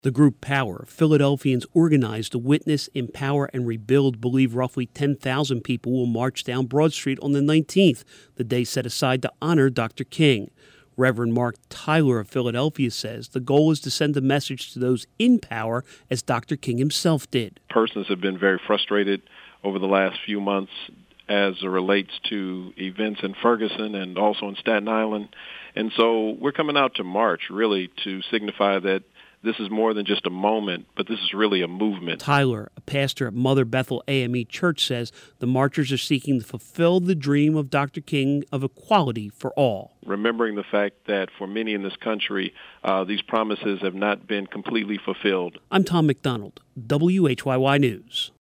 The group Power, Philadelphians organized to witness, empower, and rebuild, believe roughly 10,000 people will march down Broad Street on the 19th, the day set aside to honor Dr. King. Reverend Mark Tyler of Philadelphia says the goal is to send a message to those in power as Dr. King himself did. Persons have been very frustrated over the last few months as it relates to events in Ferguson and also in Staten Island. And so we're coming out to march really to signify that this is more than just a moment, but this is really a movement. Tyler, a pastor at Mother Bethel AME Church, says the marchers are seeking to fulfill the dream of Dr. King of equality for all. Remembering the fact that for many in this country, these promises have not been completely fulfilled. I'm Tom McDonald, WHYY News.